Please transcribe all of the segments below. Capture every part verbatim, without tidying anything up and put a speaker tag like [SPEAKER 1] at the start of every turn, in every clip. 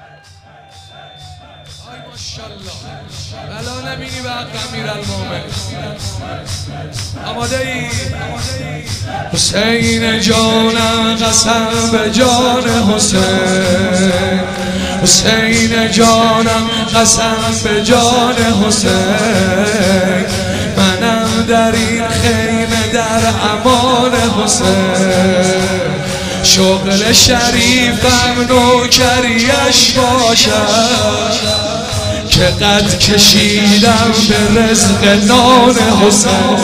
[SPEAKER 1] بلا نبینی به حق امیرالمومنین. آماده ای؟ حسین جانم قسم به جان حسین، حسین جانم قسم به جان حسین، منم در این خیمه در امان حسین، شغل شریفم نوکریش باشد که قد کشیدم به رزق نان حسین،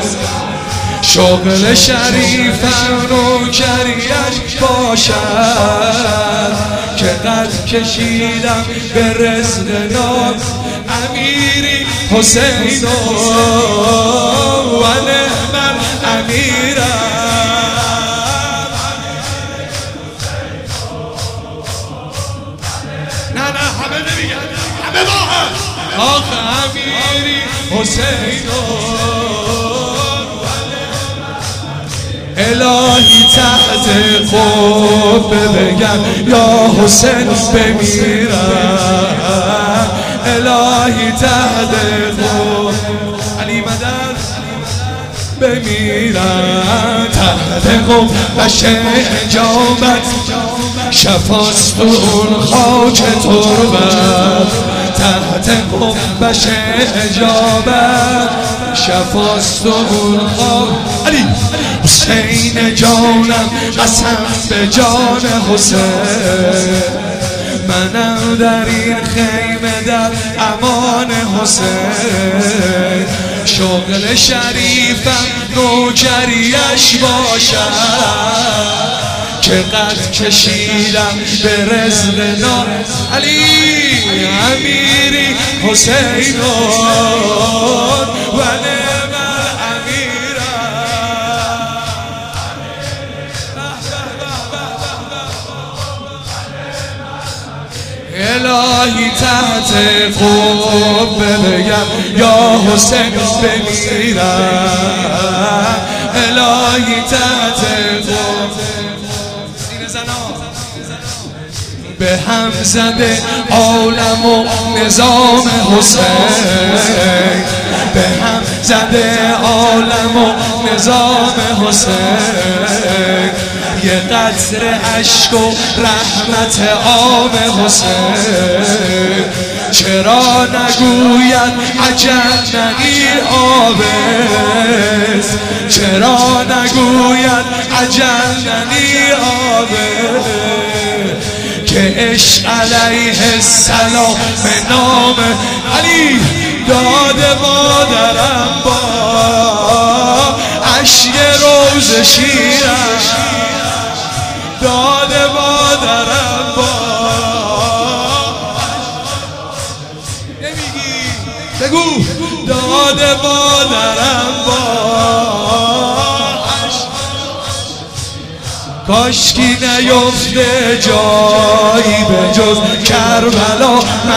[SPEAKER 1] شغل شریفم نوکریش باشد که قد کشیدم به رزق نان امیری حسین و نعم امیرم. نه نه همه نمیگن، همه با هم آخه امیری حسین الهی تحت قبه بگم یا حسین بمیرم، الهی تحت قبه علی مدد بمیرم، تحت قبهش اجابت شفاست اون خاک تربت، تحت قبهش اجابت شفاست اون خاک علی. حسین جانم قسم به جان حسین، منم در این خیمه در امان حسین، شغل شریفم نوکریش باشد که قد کشیدم به رزق نان علی امیری حسین و نعم الهی تحت قبه بگم یا حسین بمیرم، الهی تحت قبه سینه زنا به هم زده عالم و نظام حسین، به هم زده عالم و نظام حسین، یه قطره اشک و رحمت عام حسین، چرا نگوید عجب نگیر آبست، چرا نگوید عجب نگیر آبست، که عشق علیه السلام به نام علی داد مادرم با اشک روز شیرم، داد مادرم با نمیگی بگو داد مادرم با کاشکی نیفته جایی به جز کربلا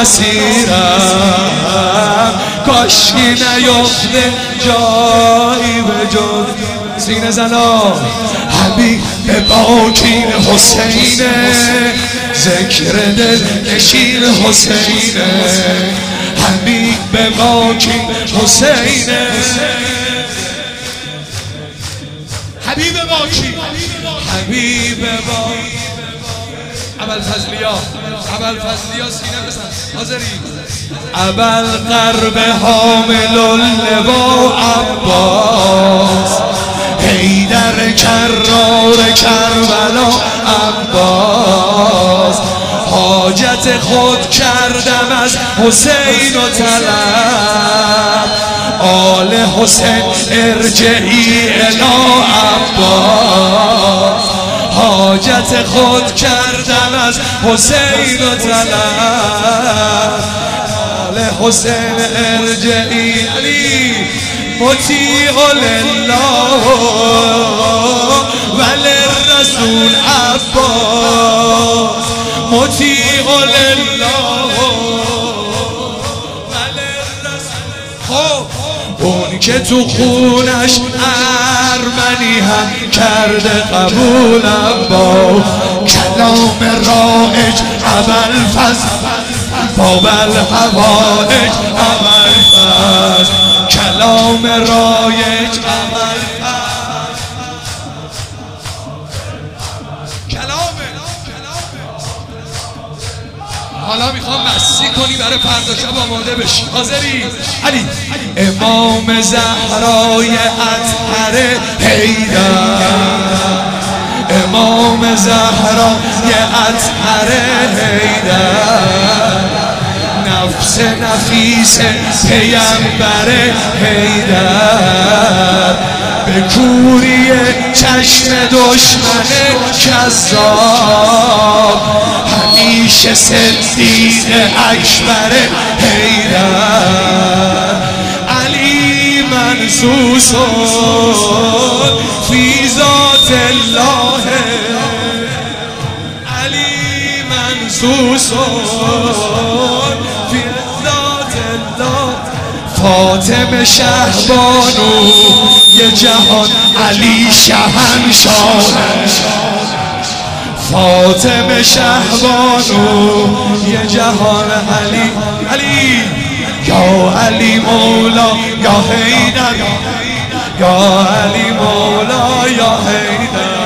[SPEAKER 1] مسیرم، کاشکی نیفته جایی به جز سینه زنا حبیب باکین حسینه، ذکر دل نشین حسینه، حبیب باکین حسینه، حبیب باکی حبیب باکی ابوالفضلیا ابوالفضلیا سینه بزن حاضری ابوالقرب حامل اللوا عباس، حیدر کرار کربلا عباس، حاجت خود کردم از حسین و طلب، آل حسین ارجعی الی عباس، حاجت خود کردم از حسین و طلب، آل حسین ارجعی علی مطیع لله و للرسول عباس، مطیع لله و للرسول. خب اون که تو خونش ارمنی هم کرده قبولم با کلام رایج ابوالفضل باب الحوائج ابوالفضل کلام رایج ابوالفضل کلامه. حالا میخوام مسی کنی برای فردا شب آماده بشی. حاضری؟ علی امام زهرای اطهر حیدر امام زهرای اطهر حیدر نفس نفیس پیامبر حیدر به کوری چشم دشمن کذاب همیشه صدیق اکبر حیدر علی منصوص فی ذات الله علی منصوص فی ذات الله فاطمه شهبانو یه جهان علی شهنشاه فاطمه شهبانو یه جهان علی علی یا علی مولا یا حیدر یا علی مولا یا حیدر